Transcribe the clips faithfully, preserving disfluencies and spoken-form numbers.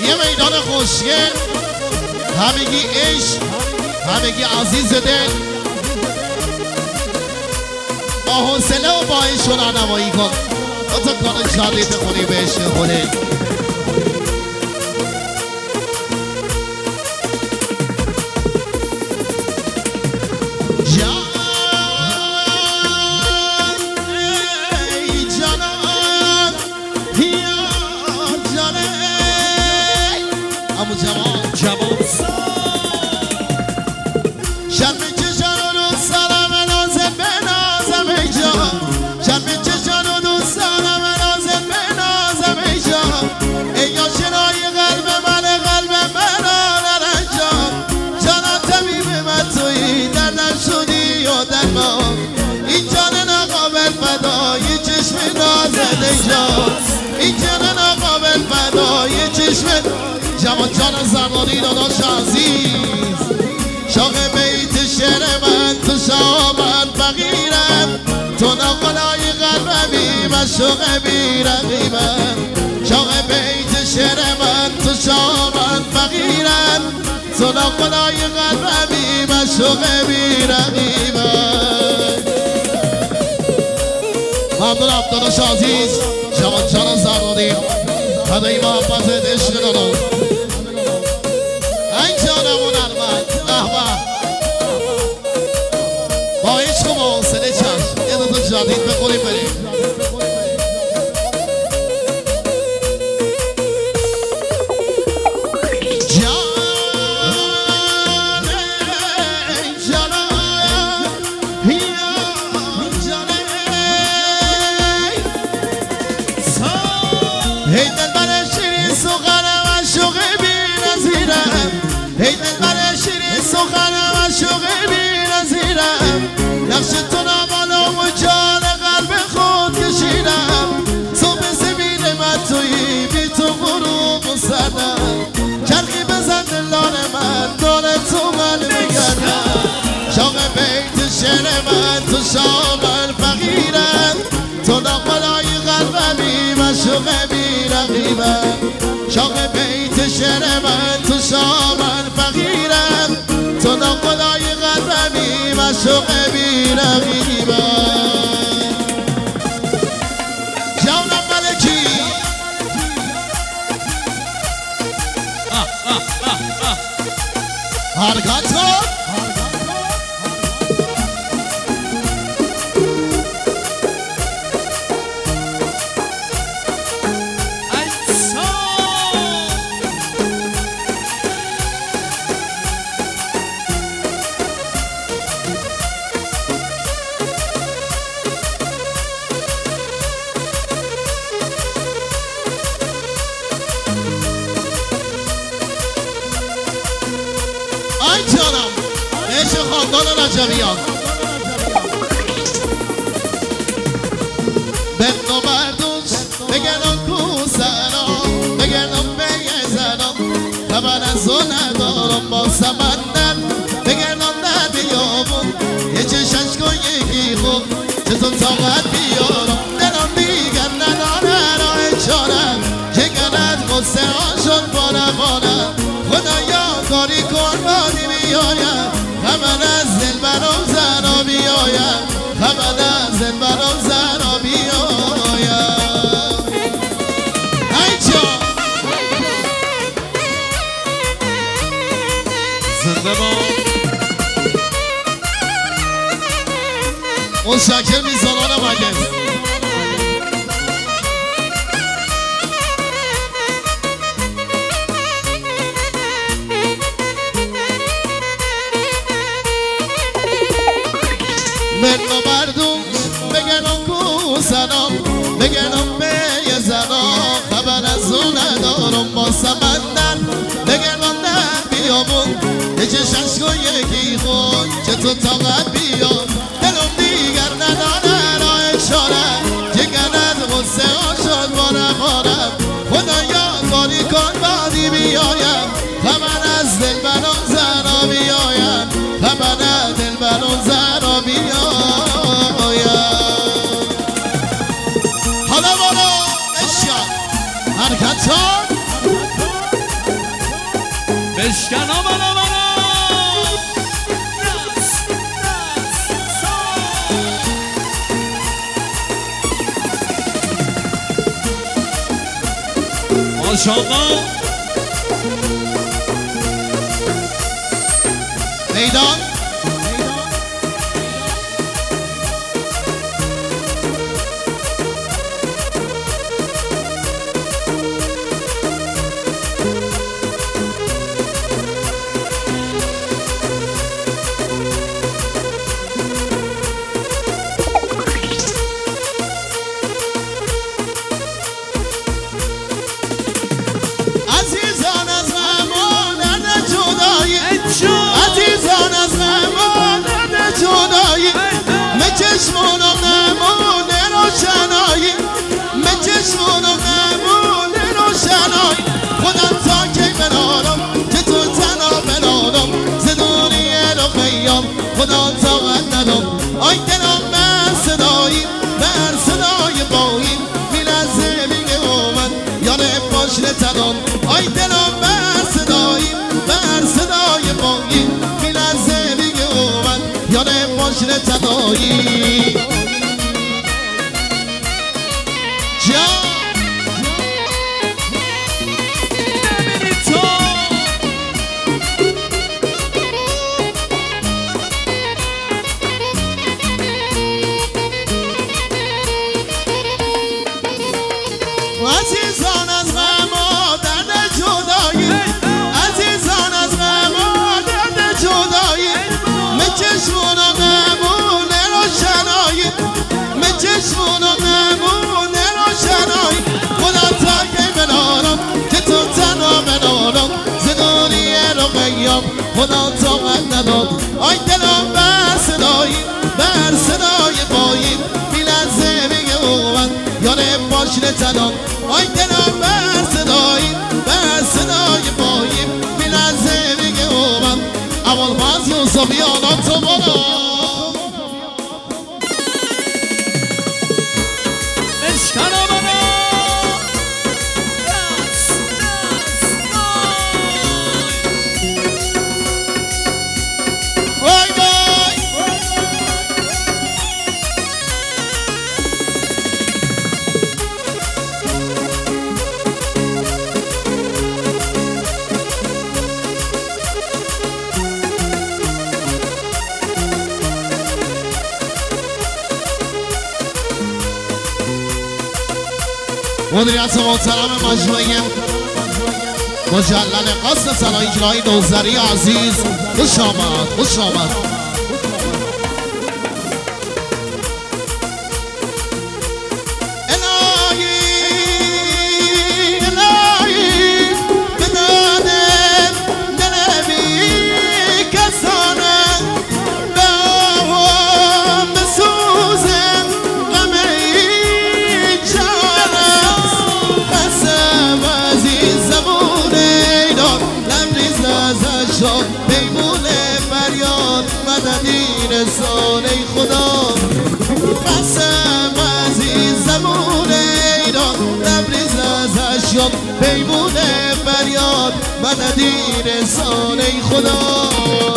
یه میدان خوشگل، همگی عشق، همگی عزیز دل، با حوصله و با عشق و راهنمایی کن و تو کار شادی بخونی به عشق خودت. این جنن قابل فدای چشمت جوان جان زرانی داداش عزیز، شاق بیت شعر من تو شامن فقیرم، تو نقلای قلبمی مشوق بی رقیبم. شاق بیت شعر من تو شامن فقیرم، تو نقلای قلبمی مشوق بی رقیبم. ممنونم داداش عزیز جوان جان زرانی، هدای محبت عشق دادم این جانمون ارمد احمد با عشق و با حوصله چشم یه دوتا جدید بخوریم بریم. نقش تو نمالا و جان قلب خود کشیدم، صبح زمین من تویی بی تو غروب و سردم، چرخی بزن دلان من دار تو من بگردم. شاق بیت شعر من تو شامل فقیرم، تو نقلای قلبمی مشوق بی رقیبم. شاق بیت شعر من تو شامل فقیرم، تو نقلای قلبمی مشوق بی رقیبم. جانم ملکی حرکت کن. رجبیان بندو بردوش بگردم کو سرام، بگردم به زنم خبر از او ندارم، با سمندر بگردم در بیابون یه چشش کن یکی خوب چطور طاقت بیارم. دلم دیگر نداره راه چارم، جگرت غصه ها شد بانه بانه، خدایا کاری کن بادی بیایم، خبر از دل برام زنا بیایم، خبر از دل برام زنا بیایم. ای جان زنده با اون شکر میزانان مگه بندو بردون بگردم کو سنام، بگردم به یه زنام خبر از او ندارم، با سمندر بگردم در بیابون یه چشش کن یکی خود چطور طاقت بیام. دلم دیگر نداره راه چاره، جگرت غصه ها شد بانه بانم، خدایا کاری کن بادی بیایم، خبر از دل برام زنا بیایم، خبر از دل برام زنا بیایم. حالا بالا اشیان حرکت کن بشکن آمان آمان ماشاءالله میدان عزیزان از غم و درد جدایی عزیزان از غم و درد جدایی مچشمونم نمونه روشنایی مچشمونم نمونه روشنایی خودم تا کی بنارم که تو تنها بنارم زدونیه رو خیام خدا طاقت ندام آی دلم بر صدایی بر صدای بایی میلرزه میگه اومد یانه پاشنه تنان آی دلم بر صدایی بر صدای بایی میلرزه میگه اومد یانه پاشنه تنایی جان عزیزان از غم و درد جدایی عزیزان از غم و درد جدایی مچشمونم نمونه روشنایی مچشمونم نمونه روشنایی خدا تا کی بنارم که تو تنها بنارم زدونیه رو قیام خدا طاقت نداد آی دلم بر صدایی بر صدای بایی میلرزه میگه اومد یانه پاشنه تنان آی دلم بر صدایی بر صدای بایی میلرزه میگه اومد اول باز یوسفی آنان تو برو بشکن آمان وای وای مدیریت محترم مجموعه مجلل قصد صلاح اجرایی دوزری عزیز خوش آمد خوش آمد الهی الهی به داد دل بی کسانه به آوام بسوزم غم این جانم قسم از این زبون ایدان لبریز ازش شد پیمون فریاد مددی رسانه خدا قسم از این زبون ایران لبریز ازش شد پیمون فریاد مددی رسانه خدا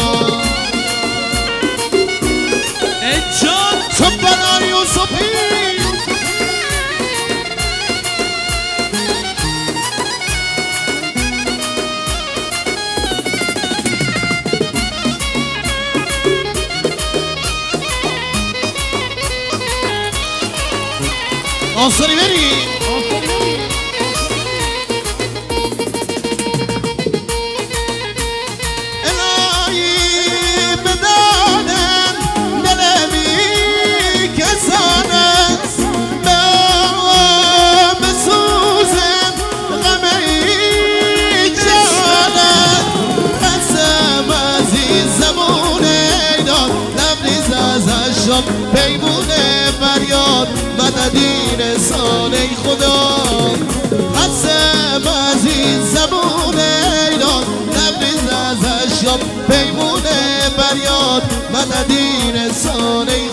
ای جان تو بنار یوسفی آسانی بری الهی به دادم دل بی کسانه به آوام بسوزم غم این جانم قسم از این زبون ایدان لبریز ازش شد پیمون فریاد مددی رسانه خدا قسم از این زبون ایران لبریز ازش شد پیمون فریاد مددی رسانه